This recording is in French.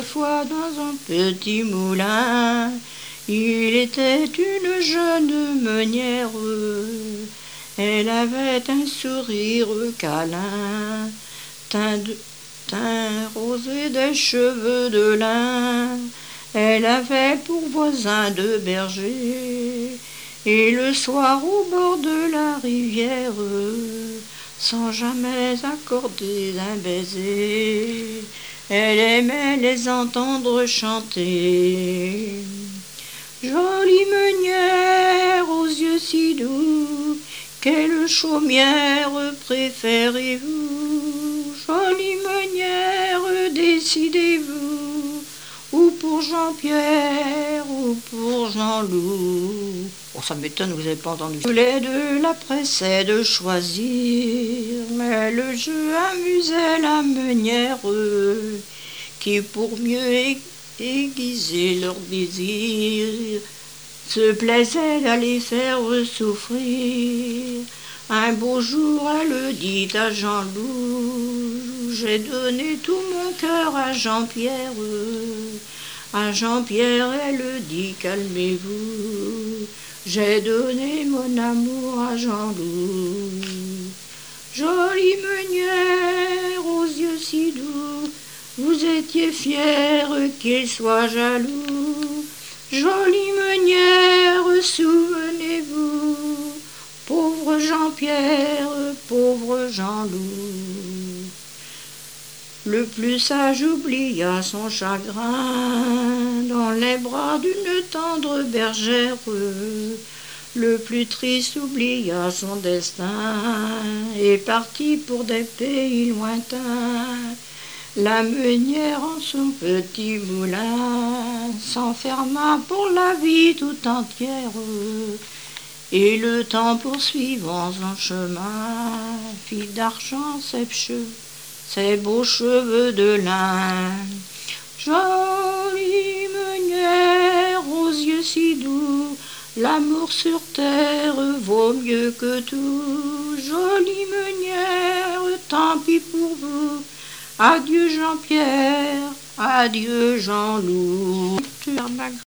Autrefois dans un petit moulin, il était une jeune meunière. Elle avait un sourire câlin, teint rose et des cheveux de lin. Elle avait pour voisin deux bergers, et le soir au bord de la rivière, sans jamais accorder un baiser, elle aimait les entendre chanter. Jolie meunière aux yeux si doux, quelle chaumière préférez-vous? Jolie meunière, décidez-vous, ou pour Jean-Pierre ou pour Jean-Loup. Oh, ça m'étonne, vous n'avez pas entendu. Tous les deux la pressaient de choisir, mais le jeu amusait la meunière, qui pour mieux aiguiser leur désir se plaisait à les faire souffrir. Un beau jour elle dit à Jean-Loup: j'ai donné tout mon cœur à Jean-Pierre. À Jean-Pierre elle dit: calmez-vous, j'ai donné mon amour à Jean-Loup. Jolie meunière aux yeux si doux, vous étiez fière qu'il soit jaloux. Jolie meunière, souvenez-vous, pauvre Jean-Pierre, pauvre Jean-Loup. Le plus sage oublia son chagrin dans les bras d'une tendre bergère. Le plus triste oublia son destin et partit pour des pays lointains. La meunière en son petit moulin s'enferma pour la vie tout entière, et le temps poursuivant son chemin fit d'argent ses beaux cheveux de lin. Jolie meunière aux yeux si doux, l'amour sur terre vaut mieux que tout. Jolie meunière, tant pis pour vous. Adieu Jean-Pierre, adieu Jean-Loup.